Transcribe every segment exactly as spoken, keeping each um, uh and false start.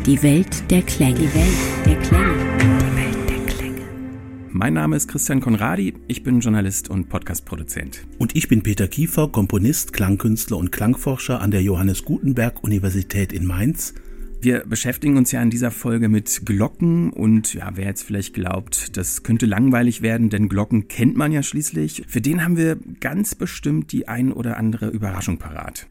Die Welt der Klänge. Die Welt der Klänge. Die Welt der Klänge. Mein Name ist Christian Conradi, ich bin Journalist und Podcast-Produzent. Und ich bin Peter Kiefer, Komponist, Klangkünstler und Klangforscher an der Johannes Gutenberg Universität in Mainz. Wir beschäftigen uns ja in dieser Folge mit Glocken und ja, wer jetzt vielleicht glaubt, das könnte langweilig werden, denn Glocken kennt man ja schließlich. Für den haben wir ganz bestimmt die ein oder andere Überraschung parat.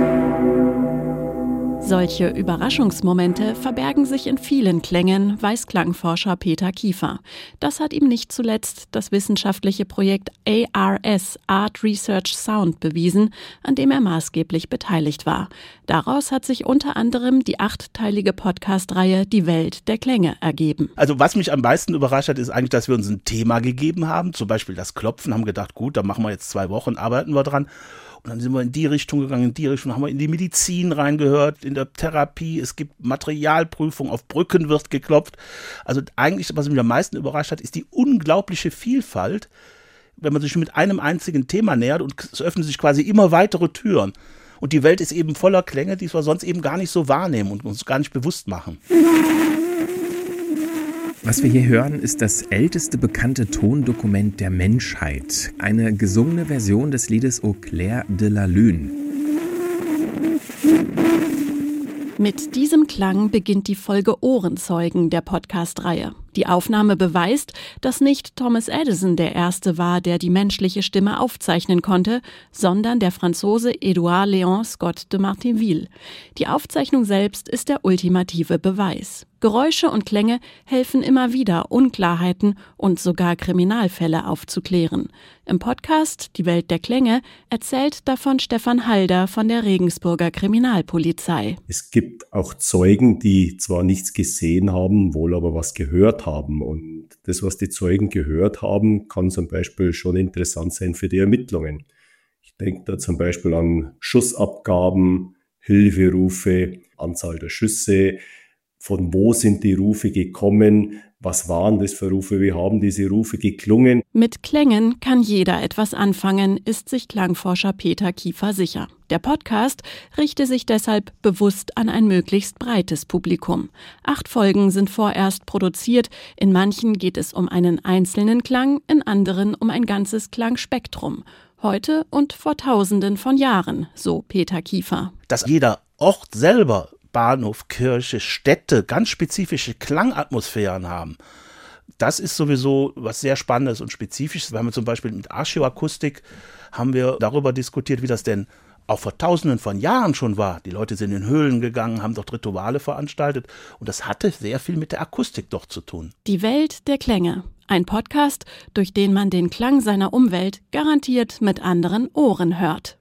Solche Überraschungsmomente verbergen sich in vielen Klängen, weiß Klangforscher Peter Kiefer. Das hat ihm nicht zuletzt das wissenschaftliche Projekt A R S, Art Research Sound, bewiesen, an dem er maßgeblich beteiligt war. Daraus hat sich unter anderem die achtteilige Podcast-Reihe Die Welt der Klänge ergeben. Also was mich am meisten überrascht hat, ist eigentlich, dass wir uns ein Thema gegeben haben, zum Beispiel das Klopfen, haben gedacht, gut, da machen wir jetzt zwei Wochen, arbeiten wir dran. Und dann sind wir in die Richtung gegangen, in die Richtung haben wir in die Medizin reingehört, in der Therapie, es gibt Materialprüfung, auf Brücken wird geklopft. Also eigentlich, was mich am meisten überrascht hat, ist die unglaubliche Vielfalt, wenn man sich mit einem einzigen Thema nähert und es öffnen sich quasi immer weitere Türen. Und die Welt ist eben voller Klänge, die wir sonst eben gar nicht so wahrnehmen und uns gar nicht bewusst machen. Was wir hier hören, ist das älteste bekannte Tondokument der Menschheit. Eine gesungene Version des Liedes Au clair de la lune. Mit diesem Klang beginnt die Folge Ohrenzeugen der Podcast-Reihe. Die Aufnahme beweist, dass nicht Thomas Edison der Erste war, der die menschliche Stimme aufzeichnen konnte, sondern der Franzose Édouard Léon Scott de Martinville. Die Aufzeichnung selbst ist der ultimative Beweis. Geräusche und Klänge helfen immer wieder, Unklarheiten und sogar Kriminalfälle aufzuklären. Im Podcast Die Welt der Klänge erzählt davon Stefan Halder von der Regensburger Kriminalpolizei. Es gibt auch Zeugen, die zwar nichts gesehen haben, wohl aber was gehört haben. Und das, was die Zeugen gehört haben, kann zum Beispiel schon interessant sein für die Ermittlungen. Ich denke da zum Beispiel an Schussabgaben, Hilferufe, Anzahl der Schüsse. Von wo sind die Rufe gekommen? Was waren das für Rufe? Wie haben diese Rufe geklungen? Mit Klängen kann jeder etwas anfangen, ist sich Klangforscher Peter Kiefer sicher. Der Podcast richte sich deshalb bewusst an ein möglichst breites Publikum. Acht Folgen sind vorerst produziert. In manchen geht es um einen einzelnen Klang, in anderen um ein ganzes Klangspektrum. Heute und vor Tausenden von Jahren, so Peter Kiefer. Dass jeder Ort selber, Bahnhof, Kirche, Städte, ganz spezifische Klangatmosphären haben. Das ist sowieso was sehr Spannendes und Spezifisches. Wir haben zum Beispiel mit Archäoakustik haben wir darüber diskutiert, wie das denn auch vor Tausenden von Jahren schon war. Die Leute sind in Höhlen gegangen, haben dort Rituale veranstaltet und das hatte sehr viel mit der Akustik dort zu tun. Die Welt der Klänge. Ein Podcast, durch den man den Klang seiner Umwelt garantiert mit anderen Ohren hört.